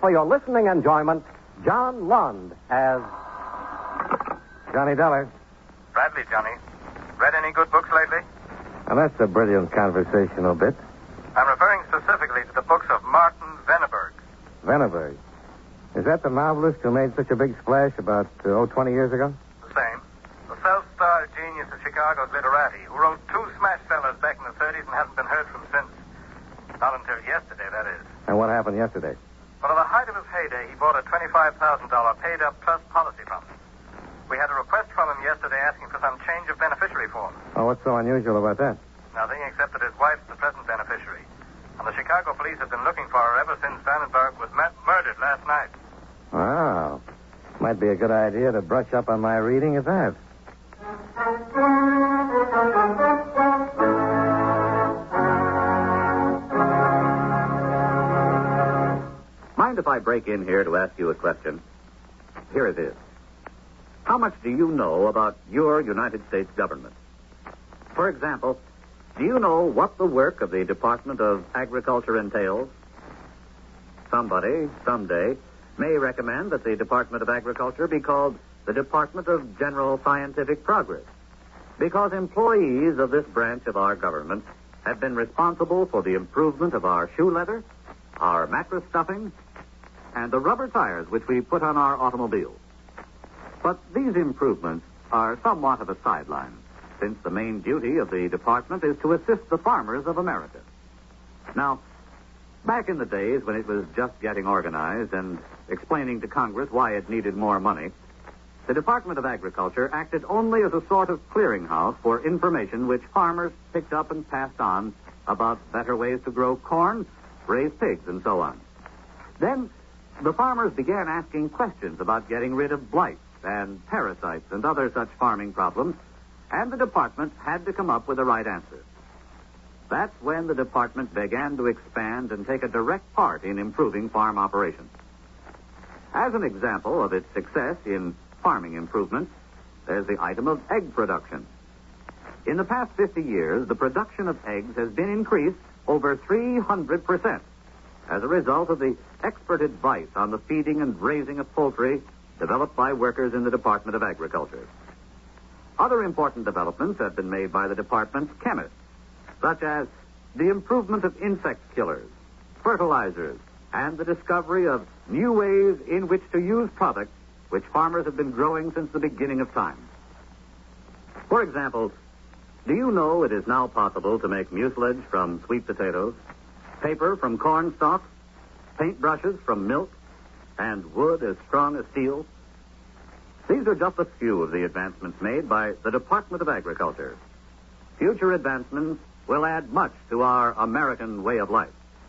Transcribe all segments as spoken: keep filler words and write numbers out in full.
for your listening enjoyment, John Lund as Johnny Dollar. Bradley, Johnny. Read any good books lately? And that's a brilliant conversational bit. I'm referring specifically to the books of Martin Venneberg. Venneberg. Is that the novelist who made such a big splash about, uh, oh, twenty years ago? The same. The self-styled genius of Chicago's literati, who wrote two smash sellers back in the thirties and hasn't been heard from since. Not until yesterday, that is. And what happened yesterday? Well, at the height of his heyday, he bought a twenty-five thousand dollars paid-up trust policy from us. We had a request from him yesterday asking for some change of beneficiary form. Oh, what's so unusual about that? Nothing except that his wife's the present beneficiary. And the Chicago police have been looking for her ever since Vandenberg was ma- murdered last night. Wow. Might be a good idea to brush up on my reading at that. Mind if I break in here to ask you a question? Here it is. How much do you know about your United States government? For example, do you know what the work of the Department of Agriculture entails? Somebody, someday, may recommend that the Department of Agriculture be called the Department of General Scientific Progress, because employees of this branch of our government have been responsible for the improvement of our shoe leather, our mattress stuffing, and the rubber tires which we put on our automobiles. But these improvements are somewhat of a sideline, since the main duty of the department is to assist the farmers of America. Now, back in the days when it was just getting organized and explaining to Congress why it needed more money, the Department of Agriculture acted only as a sort of clearinghouse for information which farmers picked up and passed on about better ways to grow corn, raise pigs, and so on. Then, the farmers began asking questions about getting rid of blight and parasites and other such farming problems, and the department had to come up with the right answer. That's when the department began to expand and take a direct part in improving farm operations. As an example of its success in farming improvements, there's the item of egg production. In the past fifty years, the production of eggs has been increased over three hundred percent as a result of the expert advice on the feeding and raising of poultry developed by workers in the Department of Agriculture. Other important developments have been made by the department's chemists, such as the improvement of insect killers, fertilizers, and the discovery of new ways in which to use products which farmers have been growing since the beginning of time. For example, do you know it is now possible to make mucilage from sweet potatoes, paper from corn stalks, paintbrushes from milk, and wood as strong as steel? These are just a few of the advancements made by the Department of Agriculture. Future advancements will add much to our American way of life.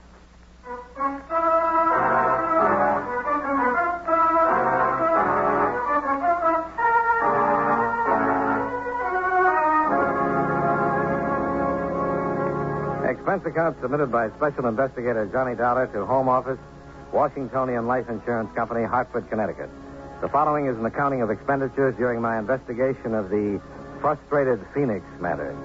Expense account submitted by Special Investigator Johnny Dollar to Home Office, Washingtonian Life Insurance Company, Hartford, Connecticut. The following is an accounting of expenditures during my investigation of the frustrated Phoenix matter.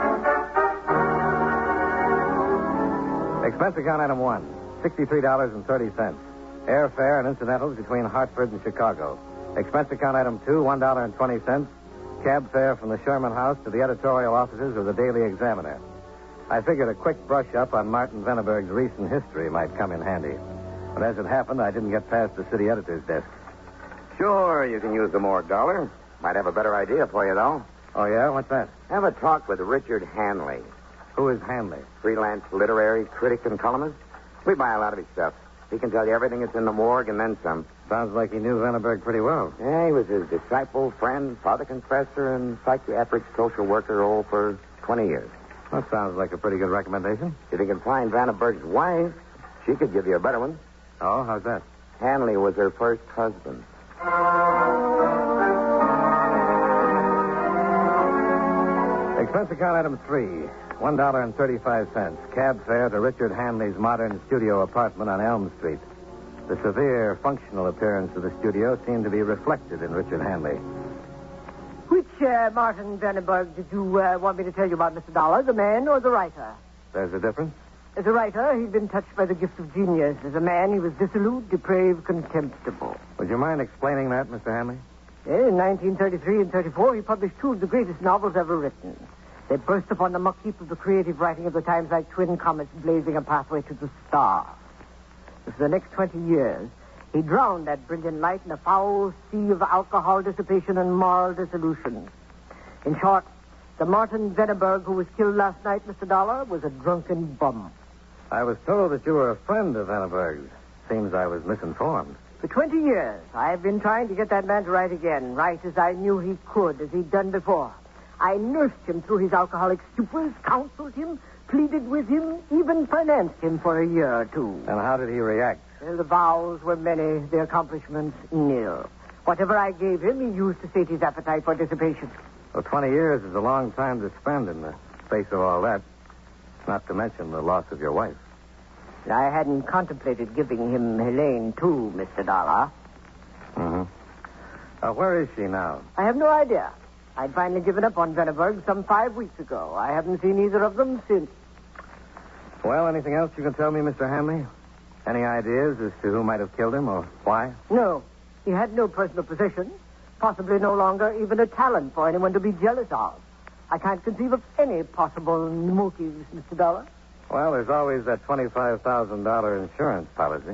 Expense account item one, sixty-three dollars and thirty cents. Airfare and incidentals between Hartford and Chicago. Expense account item two, one dollar and twenty cents. Cab fare from the Sherman House to the editorial offices of the Daily Examiner. I figured a quick brush-up on Martin Venneberg's recent history might come in handy. But as it happened, I didn't get past the city editor's desk. Sure, you can use the more dollar. Might have a better idea for you, though. Oh, yeah? What's that? Have a talk with Richard Hanley. Who is Hanley? Freelance literary critic and columnist. We buy a lot of his stuff. He can tell you everything that's in the morgue and then some. Sounds like he knew Venneberg pretty well. Yeah, he was his disciple, friend, father confessor, and psychiatric social worker all for twenty years. That sounds like a pretty good recommendation. If you can find Vandenberg's wife, she could give you a better one. Oh, how's that? Hanley was her first husband. Expense account item three, one dollar and thirty-five cents. Cab fare to Richard Hanley's modern studio apartment on Elm Street. The severe functional appearance of the studio seemed to be reflected in Richard Hanley. Which uh, Martin Vandenberg did you uh, want me to tell you about, Mister Dollar, the man or the writer? There's a difference? As a writer, he'd been touched by the gift of genius. As a man, he was dissolute, depraved, contemptible. Would you mind explaining that, Mister Hanley? In nineteen thirty-three and thirty-four, he published two of the greatest novels ever written. They burst upon the muck heap of the creative writing of the times like twin comets blazing a pathway to the stars. For the next twenty years, he drowned that brilliant light in a foul sea of alcohol dissipation and moral dissolution. In short, the Martin Veneberg who was killed last night, Mister Dollar, was a drunken bum. I was told that you were a friend of Veneberg's. Seems I was misinformed. For twenty years, I've been trying to get that man to write again, write as I knew he could, as he'd done before. I nursed him through his alcoholic stupors, counseled him, pleaded with him, even financed him for a year or two. And how did he react? Well, the vows were many, the accomplishments nil. Whatever I gave him, he used to sate his appetite for dissipation. Well, twenty years is a long time to spend in the face of all that. Not to mention the loss of your wife. I hadn't contemplated giving him Helene, too, Mister Dollar. Mm-hmm. Uh, where is she now? I have no idea. I'd finally given up on Veneberg some five weeks ago. I haven't seen either of them since. Well, anything else you can tell me, Mister Hanley? Any ideas as to who might have killed him or why? No. He had no personal possession. Possibly no longer even a talent for anyone to be jealous of. I can't conceive of any possible motives, Mister Dollar. Well, there's always that twenty-five thousand dollars insurance policy.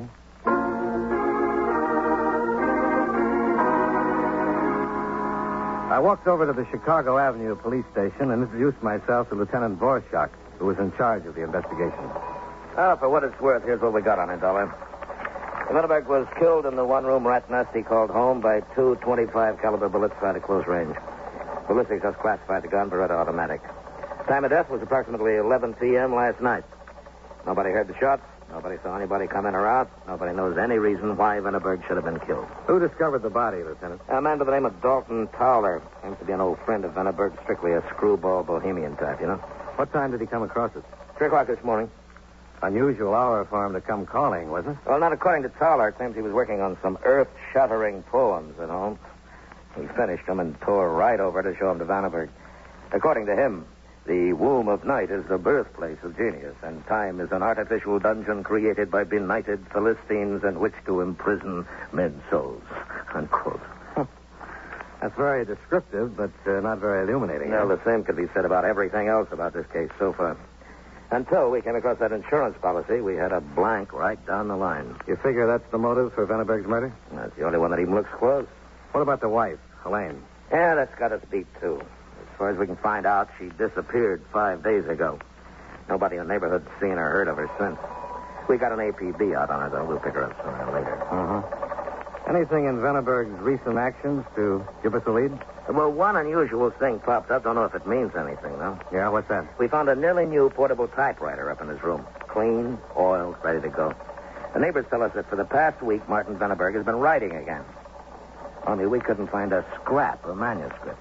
I walked over to the Chicago Avenue police station and introduced myself to Lieutenant Vorschach, who was in charge of the investigation. Well, for what it's worth, here's what we got on it, Dollar. Veneberg was killed in the one-room rat nest he called home by two twenty-five caliber bullets fired at close range. Ballistics has classified the gun for red automatic. Time of death was approximately eleven p.m. last night. Nobody heard the shots. Nobody saw anybody come in or out. Nobody knows any reason why Veneberg should have been killed. Who discovered the body, Lieutenant? A man by the name of Dalton Towler. Seems to be an old friend of Veneberg, strictly a screwball bohemian type, you know. What time did he come across it? Three o'clock this morning. Unusual hour for him to come calling, wasn't it? Well, not according to Towler. It seems he was working on some earth-shattering poems at home. He finished them and tore right over to show them to Veneberg. According to him, the womb of night is the birthplace of genius, and time is an artificial dungeon created by benighted Philistines in which to imprison men's souls. Unquote. That's very descriptive, but uh, not very illuminating. Well, huh? the same could be said about everything else about this case so far. Until we came across that insurance policy, we had a blank right down the line. You figure that's the motive for Veneberg's murder? That's the only one that even looks close. What about the wife, Helene? Yeah, that's got us beat, too. As far as we can find out, she disappeared five days ago. Nobody in the neighborhood's seen or heard of her since. We got an A P B out on her, though. We'll pick her up sooner or later. Uh-huh. Anything in Veneberg's recent actions to give us a lead? Well, one unusual thing popped up. Don't know if it means anything, though. Yeah, what's that? We found a nearly new portable typewriter up in his room. Clean, oiled, ready to go. The neighbors tell us that for the past week, Martin Veneberg has been writing again. Only we couldn't find a scrap of manuscript.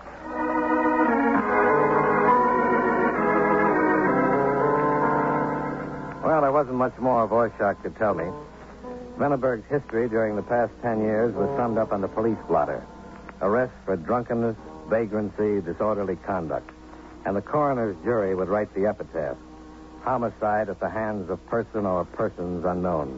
Well, there wasn't much more Vorschach could tell me. Veneberg's history during the past ten years was summed up on the police blotter. Arrest for drunkenness, vagrancy, disorderly conduct. And the coroner's jury would write the epitaph. Homicide at the hands of person or persons unknown.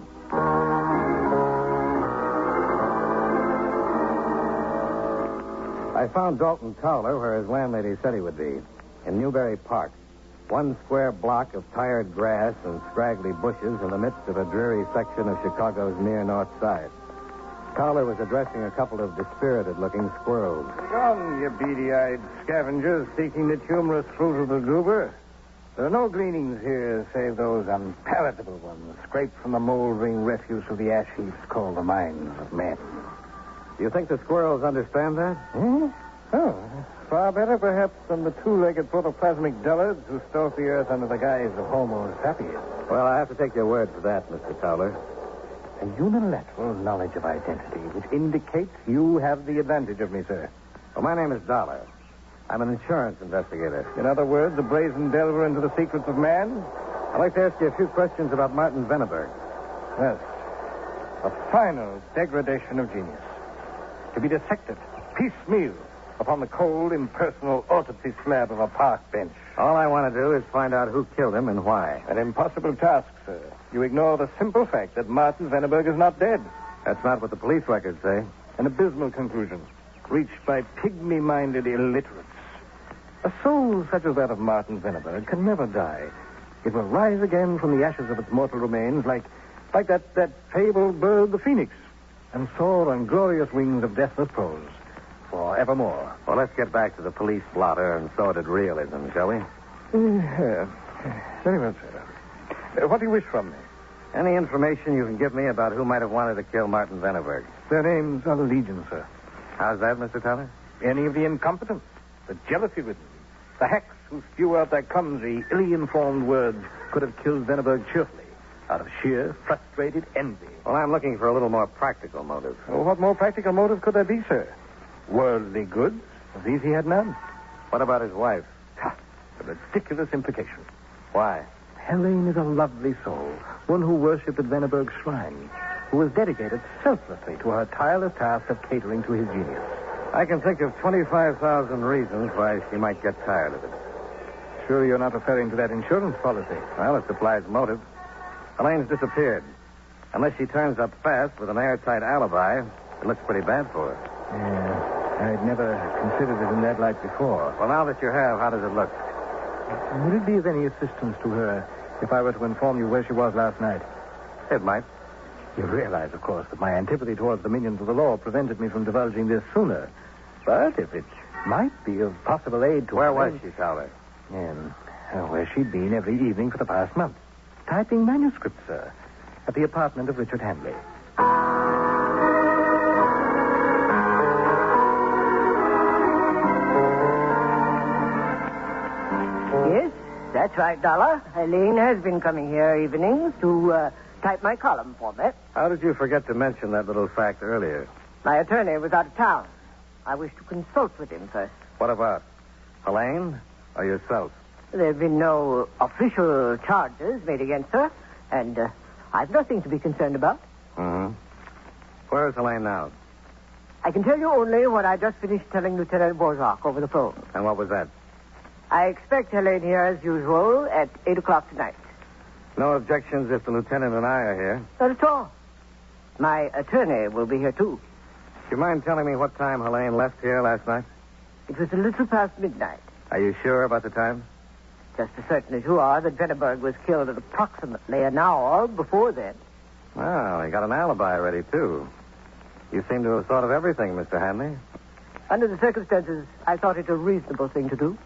I found Dalton Towler where his landlady said he would be, in Newberry Park. One square block of tired grass and scraggly bushes in the midst of a dreary section of Chicago's near north side. Towler was addressing a couple of dispirited-looking squirrels. Come, you beady-eyed scavengers seeking the humorous fruit of the goober. There are no gleanings here save those unpalatable ones scraped from the moldering refuse of the ash heaps called the mines of men. Do you think the squirrels understand that? Hmm? Oh, far better, perhaps, than the two-legged protoplasmic dullards who stalk the earth under the guise of Homo sapiens. Well, I have to take your word for that, Mister Towler. A unilateral knowledge of identity, which indicates you have the advantage of me, sir. Well, my name is Dollar. I'm an insurance investigator. In other words, a brazen delver into the secrets of man? I'd like to ask you a few questions about Martin Veneberg. Yes. A final degradation of genius. To be dissected, piecemeal, upon the cold, impersonal autopsy slab of a park bench. All I want to do is find out who killed him and why. An impossible task, sir. You ignore the simple fact that Martin Veneberg is not dead. That's not what the police records say. An abysmal conclusion, reached by pygmy-minded illiterates. A soul such as that of Martin Veneberg can never die. It will rise again from the ashes of its mortal remains like, like that, that fabled bird, the phoenix, and soar on glorious wings of deathless prose forevermore. Well, let's get back to the police blotter and sordid realism, shall we? Uh, very well, sir. Uh, what do you wish from me? Any information you can give me about who might have wanted to kill Martin Veneberg? Their names are legion, sir. How's that, Mister Tyler? Any of the incompetents, the jealousy-ridden, the hacks who spew out their clumsy, ill-informed words could have killed Veneberg cheerfully out of sheer, frustrated envy. Well, I'm looking for a little more practical motive. Well, what more practical motive could there be, sir? Worldly goods? Of these he had none. What about his wife? Ha! A ridiculous implication. Why? Helene is a lovely soul, one who worshipped at Veneberg's shrine, who was dedicated selflessly to her tireless task of catering to his genius. I can think of twenty-five thousand reasons why she might get tired of it. Sure you're not referring to that insurance policy? Well, it supplies motive. Helene's disappeared. Unless she turns up fast with an airtight alibi, it looks pretty bad for her. Yeah, I'd never considered it in that light before. Well, now that you have, how does it look? Would it be of any assistance to her if I were to inform you where she was last night? It might. You realize, of course, that my antipathy towards the minions of the law prevented me from divulging this sooner. But if it might be of possible aid to Where her... was she, Fowler? In, uh, where she'd been every evening for the past month. Typing manuscripts, sir. At the apartment of Richard Hanley. Yes, that's right, Dollar. Helene has been coming here evenings to uh, type my column for me. How did you forget to mention that little fact earlier? My attorney was out of town. I wish to consult with him first. What about? Helene or yourself? There have been no official charges made against her, and uh, I've nothing to be concerned about. Mm-hmm. Where is Helene now? I can tell you only what I just finished telling Lieutenant Borzak over the phone. And what was that? I expect Helene here as usual at eight o'clock tonight. No objections if the lieutenant and I are here. Not at all. My attorney will be here, too. Do you mind telling me what time Helene left here last night? It was a little past midnight. Are you sure about the time? Just as certain as you are that Veneberg was killed at approximately an hour before then. Well, he got an alibi ready, too. You seem to have thought of everything, Mister Hanley. Under the circumstances, I thought it a reasonable thing to do.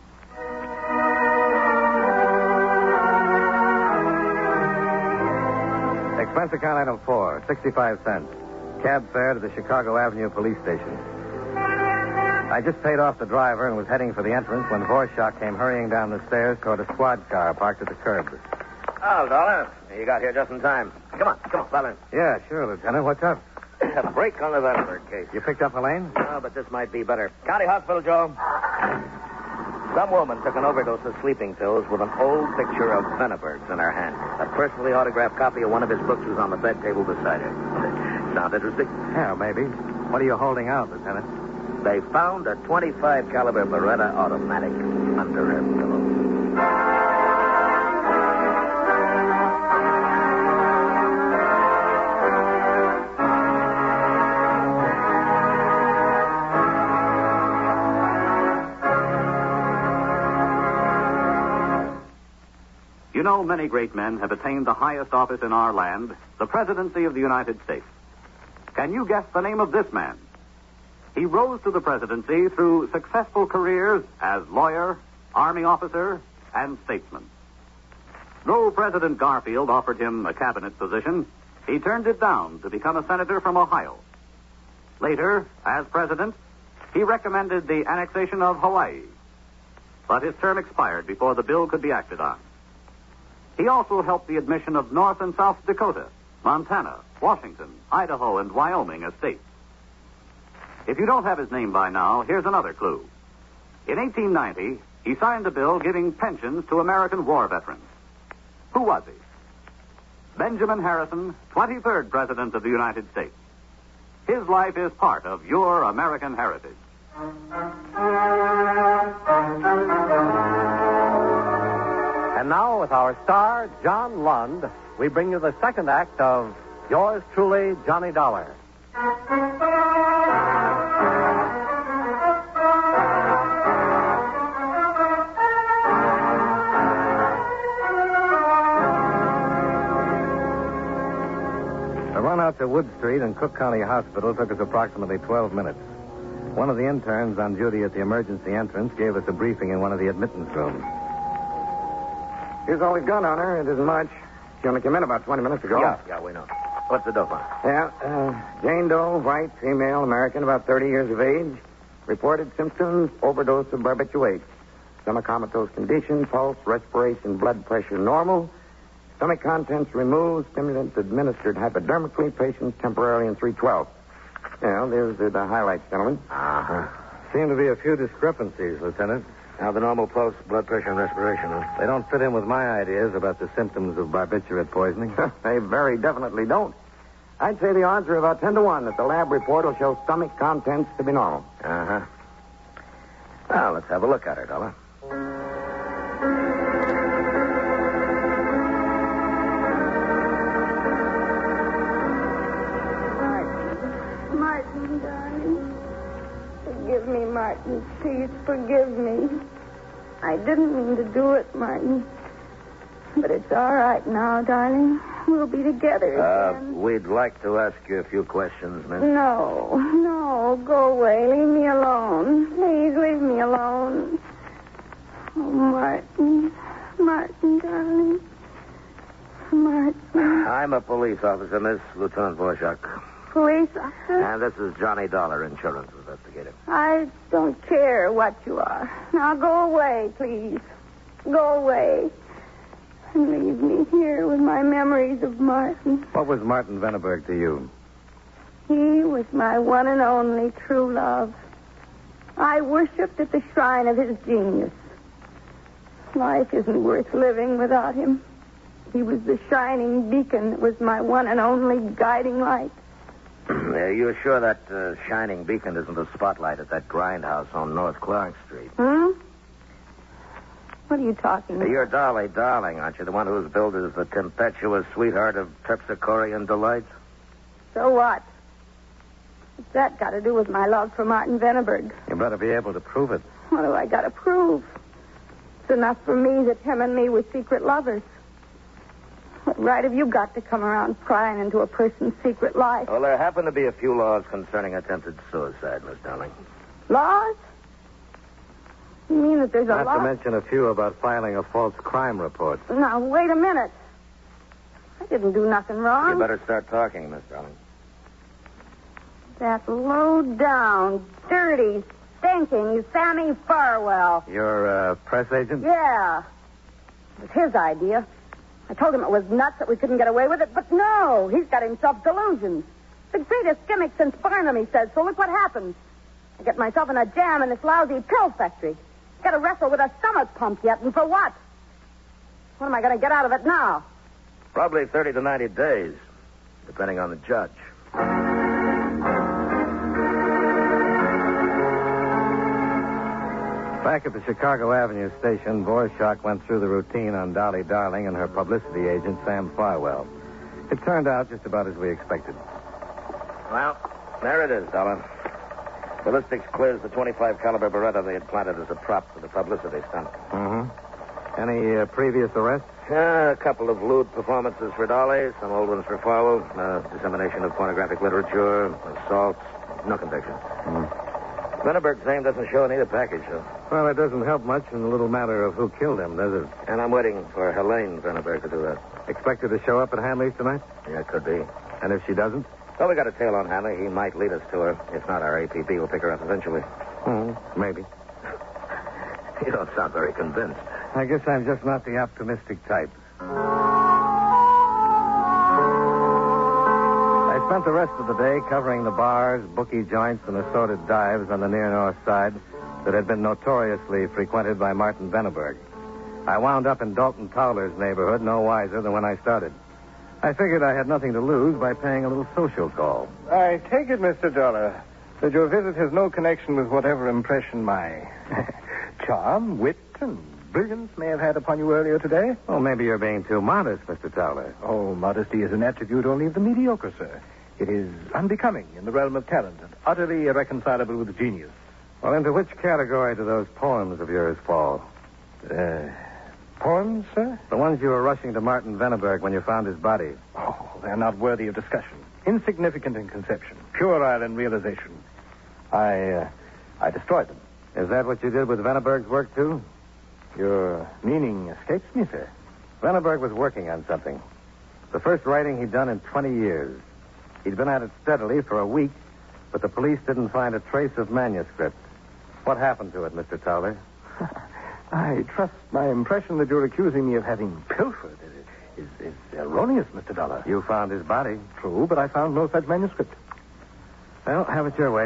Expense account item four, sixty-five cents. Cab fare to the Chicago Avenue police station. I just paid off the driver and was heading for the entrance when Vorschach came hurrying down the stairs toward a squad car parked at the curb. Oh, Dollar, you got here just in time. Come on, come on, fella. Yeah, sure, Lieutenant. What's up? A break on the Veneberg case. You picked up Helene? No, but this might be better. County Hospital, Joe. Some woman took an overdose of sleeping pills with an old picture of Veneberg's in her hand. A personally autographed copy of one of his books was on the bed table beside her. Sound interesting? Yeah, maybe. What are you holding out, Lieutenant? They found a twenty-five caliber Beretta automatic under her pillow. You know, many great men have attained the highest office in our land, the presidency of the United States. Can you guess the name of this man? He rose to the presidency through successful careers as lawyer, army officer, and statesman. Though President Garfield offered him a cabinet position, he turned it down to become a senator from Ohio. Later, as president, he recommended the annexation of Hawaii. But his term expired before the bill could be acted on. He also helped the admission of North and South Dakota, Montana, Washington, Idaho, and Wyoming as states. If you don't have his name by now, here's another clue. In eighteen ninety, he signed a bill giving pensions to American war veterans. Who was he? Benjamin Harrison, twenty-third President of the United States. His life is part of your American heritage. And now, with our star, John Lund, we bring you the second act of Yours Truly, Johnny Dollar. The run out to Wood Street and Cook County Hospital took us approximately twelve minutes. One of the interns on duty at the emergency entrance gave us a briefing in one of the admittance rooms. Here's all we've got on her. It isn't much. She only came in about twenty minutes ago. Yeah, yeah, we know. What's the dope on it? Yeah, uh, Jane Doe, white, female, American, about thirty years of age. Reported symptoms, overdose of barbiturates. Stomach comatose condition, pulse, respiration, blood pressure normal. Stomach contents removed, stimulants administered hypodermically, patient temporarily in three twelve. Yeah, there's the, the highlights, gentlemen. Uh-huh. Seem to be a few discrepancies, Lieutenant. Now, the normal pulse, blood pressure, and respiration. Huh? They don't fit in with my ideas about the symptoms of barbiturate poisoning. They very definitely don't. I'd say the odds are about ten to one that the lab report will show stomach contents to be normal. Uh-huh. Well, let's have a look at her, Dollar. Martin, Martin, darling. Forgive me, Martin. Please forgive me. I didn't mean to do it, Martin. But it's all right now, darling. We'll be together Uh, again. we'd like to ask you a few questions, miss. No, no, go away. Leave me alone. Please leave me alone. Oh, Martin. Martin, darling. Martin. I'm a police officer, Miss Lieutenant Vorshak. Police officer? And this is Johnny Dollar, insurance investigator. I don't care what you are. Now go away, please. Go away. And leave me here with my memories of Martin. What was Martin Venneberg to you? He was my one and only true love. I worshipped at the shrine of his genius. Life isn't worth living without him. He was the shining beacon that was my one and only guiding light. Are you sure that uh, shining beacon isn't the spotlight at that grindhouse on North Clark Street? Hmm? What are you talking about? You're Dolly Darling, aren't you? The one who's billed as the tempestuous sweetheart of Terpsichorean delights? So what? What's that got to do with my love for Martin Venneberg? You better be able to prove it. What do I got to prove? It's enough for me that him and me were secret lovers. What right have you got to come around prying into a person's secret life? Well, there happen to be a few laws concerning attempted suicide, Miss Darling. Laws? You mean that there's a Not law? to mention a few about filing a false crime report. Now, wait a minute. I didn't do nothing wrong. You better start talking, Miss Darling. That low-down, dirty, stinking Sammy Farwell. Your uh, press agent? Yeah. It was his idea. I told him it was nuts that we couldn't get away with it, but no, he's got himself delusions. The greatest gimmick since Barnum, he says, so look what happens. I get myself in a jam in this lousy pill factory. Got to wrestle with a stomach pump yet, and for what? What am I going to get out of it now? Probably thirty to ninety days, depending on the judge. Back at the Chicago Avenue station, Vorshak went through the routine on Dolly Darling and her publicity agent, Sam Farwell. It turned out just about as we expected. Well, there it is, Dollar. Ballistics clears the twenty-five caliber Beretta they had planted as a prop for the publicity stunt. Mm-hmm. Any uh, previous arrests? Uh, a couple of lewd performances for Dolly, some old ones for Farwell, uh, dissemination of pornographic literature, assaults, no conviction. Mm. Venneberg's name doesn't show in either package, though. Well, it doesn't help much in the little matter of who killed him, does it? And I'm waiting for Helene Venneberg to do that. Expect her to show up at Hanley's tonight? Yeah, it could be. And if she doesn't? Well, we got a tail on Hanley. He might lead us to her. If not, our A P B will pick her up eventually. Hmm, maybe. You don't sound very convinced. I guess I'm just not the optimistic type. I spent the rest of the day covering the bars, bookie joints, and assorted dives on the near north side that had been notoriously frequented by Martin Venneberg. I wound up in Dalton Towler's neighborhood no wiser than when I started. I figured I had nothing to lose by paying a little social call. I take it, Mister Dollar, that your visit has no connection with whatever impression my charm, wit, and brilliance may have had upon you earlier today. Oh, maybe you're being too modest, Mister Towler. Oh, modesty is an attribute only of the mediocre, sir. It is unbecoming in the realm of talent and utterly irreconcilable with genius. Well, into which category do those poems of yours fall? Uh, poems, sir? The ones you were rushing to Martin Venneberg when you found his body. Oh, they're not worthy of discussion. Insignificant in conception. Puerile in realization. I, uh, I destroyed them. Is that what you did with Venneberg's work, too? Your meaning escapes me, sir. Venneberg was working on something. The first writing he'd done in twenty years. He'd been at it steadily for a week, but the police didn't find a trace of manuscript. What happened to it, Mister Towler? I trust my impression that you're accusing me of having pilfered is, is, is erroneous, Mister Dollar. You found his body. True, but I found no such manuscript. Well, have it your way.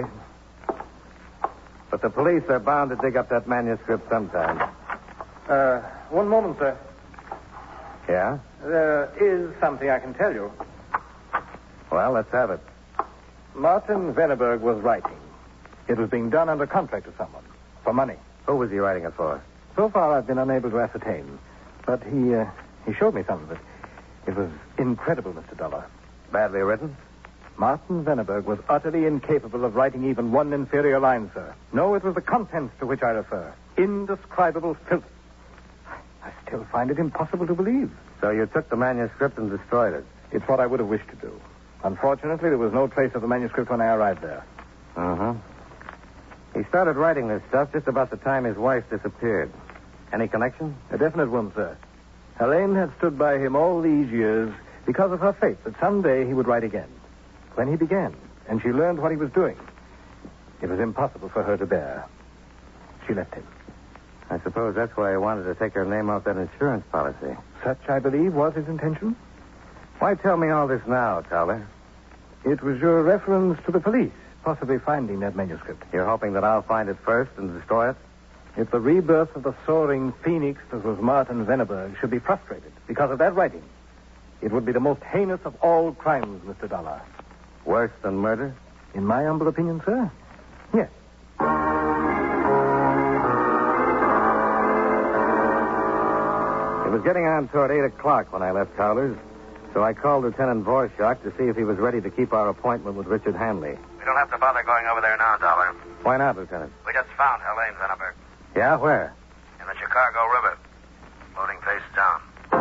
But the police are bound to dig up that manuscript sometime. Uh, one moment, sir. Yeah? There is something I can tell you. Well, let's have it. Martin Venneberg was writing. It was being done under contract to someone. For money. Who was he writing it for? So far, I've been unable to ascertain. But he, uh, he showed me some of it. It was incredible, Mister Dollar. Badly written? Martin Venneberg was utterly incapable of writing even one inferior line, sir. No, it was the contents to which I refer. Indescribable filth. I still find it impossible to believe. So you took the manuscript and destroyed it? It's what I would have wished to do. Unfortunately, there was no trace of the manuscript when I arrived there. Uh-huh. He started writing this stuff just about the time his wife disappeared. Any connection? A definite one, sir. Helene had stood by him all these years because of her faith that someday he would write again. When he began, and she learned what he was doing, it was impossible for her to bear. She left him. I suppose that's why he wanted to take her name off that insurance policy. Such, I believe, was his intention. Why tell me all this now, Towler? It was your reference to the police, possibly finding that manuscript. You're hoping that I'll find it first and destroy it? If the rebirth of the soaring phoenix that was Martin Venneberg should be frustrated because of that writing, it would be the most heinous of all crimes, Mister Dollar. Worse than murder? In my humble opinion, sir, yes. It was getting on toward eight o'clock when I left Towler's, so I called Lieutenant Vorschach to see if he was ready to keep our appointment with Richard Hanley. We don't have to bother going over there now, Dollar. Why not, Lieutenant? We just found Helene Venneberg. Yeah, where? In the Chicago River. Floating face down.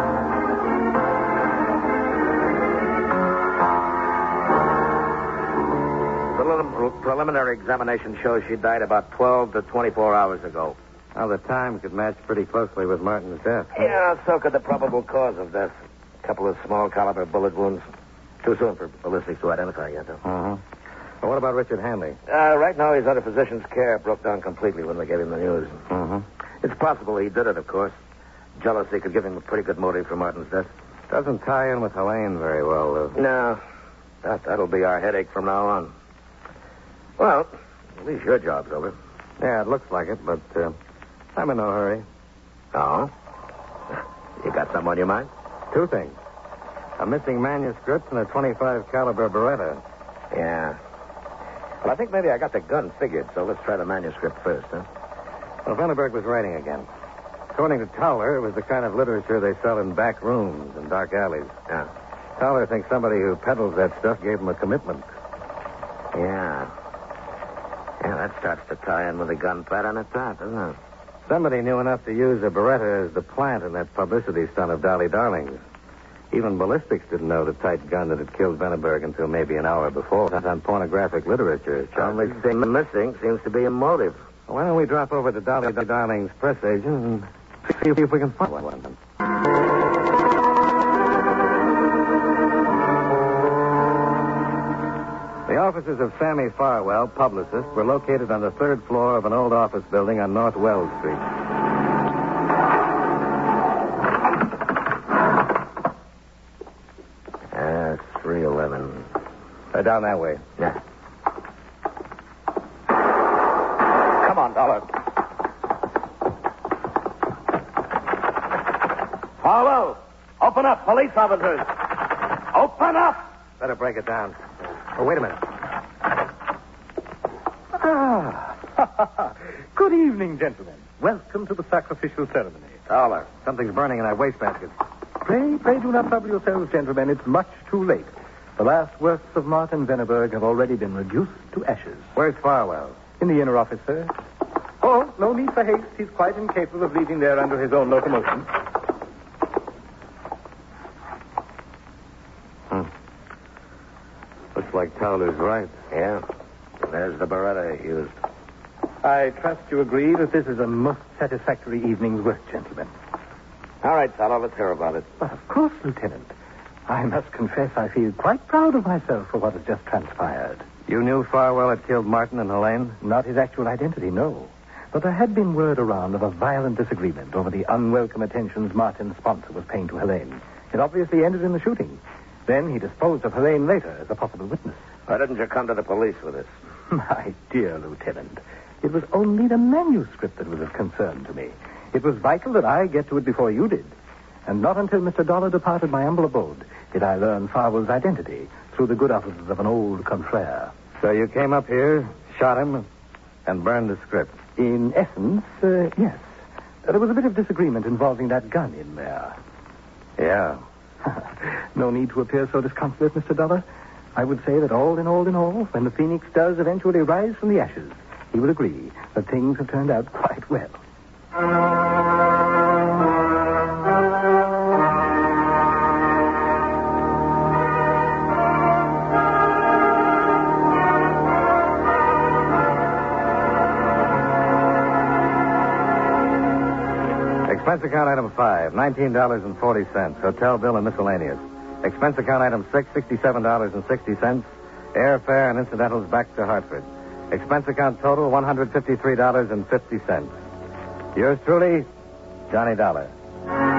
The preliminary examination shows she died about twelve to twenty-four hours ago. Well, the time could match pretty closely with Martin's death. Yeah, so could the probable cause of death. A couple of small caliber bullet wounds. Too soon for ballistics to identify yet, though. Uh-huh. Well, what about Richard Hanley? Uh, right now, he's under physician's care. Broke down completely when they gave him the news. Uh-huh. It's possible he did it, of course. Jealousy could give him a pretty good motive for Martin's death. Doesn't tie in with Helene very well, though. No. That, that'll be our headache from now on. Well, at least your job's over. Yeah, it looks like it, but uh, I'm in no hurry. Oh? You got something on your mind? Two things. A missing manuscript and a twenty-five caliber Beretta. Yeah. Well, I think maybe I got the gun figured, so let's try the manuscript first, huh? Well, Venneberg was writing again. According to Towler, it was the kind of literature they sell in back rooms and dark alleys. Yeah. Towler thinks somebody who peddles that stuff gave him a commitment. Yeah. Yeah, that starts to tie in with the gun pattern at that, doesn't it? Somebody knew enough to use a Beretta as the plant in that publicity stunt of Dolly Darling's. Even ballistics didn't know the tight gun that had killed Venneberg until maybe an hour before. That's on pornographic literature. The only thing missing seems to be a motive. Well, why don't we drop over to Dolly Darling's press agent and see if we can find one? The offices of Sammy Farwell, publicist, were located on the third floor of an old office building on North Wells Street. Uh, three eleven. Uh, down that way. Yeah. Come on, Dollar. Farwell, open up, police officers. Open up! Better break it down. Oh, wait a minute. Ah, good evening, gentlemen. Welcome to the sacrificial ceremony. Dollar. Something's burning in that wastebasket. Pray, pray do not trouble yourselves, gentlemen. It's much too late. The last works of Martin Veneberg have already been reduced to ashes. Where's Farwell? In the inner office, sir. Oh, no need for haste. He's quite incapable of leaving there under his own locomotion. Hmm. Looks like Towler's right. Yeah. There's the Beretta he used. I trust you agree that this is a most satisfactory evening's work, gentlemen. All right, Towler, let's hear about it. But of course, Lieutenant. I must confess I feel quite proud of myself for what has just transpired. You knew Farwell had killed Martin and Helene? Not his actual identity, no. But there had been word around of a violent disagreement over the unwelcome attentions Martin's sponsor was paying to Helene. It obviously ended in the shooting. Then he disposed of Helene later as a possible witness. Why didn't you come to the police with this? My dear Lieutenant, it was only the manuscript that was of concern to me. It was vital that I get to it before you did. And not until Mister Dollar departed my humble abode did I learn Farwell's identity through the good offices of an old confrere. So you came up here, shot him, and burned the script? In essence, uh, yes. There was a bit of disagreement involving that gun in there. Yeah. No need to appear so disconsolate, Mister Dollar. I would say that all in all in all, when the Phoenix does eventually rise from the ashes, he will agree that things have turned out quite well. Expense account item five, nineteen dollars and forty cents. Hotel bill and miscellaneous. Expense account item six, sixty-seven dollars and sixty cents. Airfare and incidentals back to Hartford. Expense account total, one hundred fifty-three dollars and fifty cents. Yours truly, Johnny Dollar.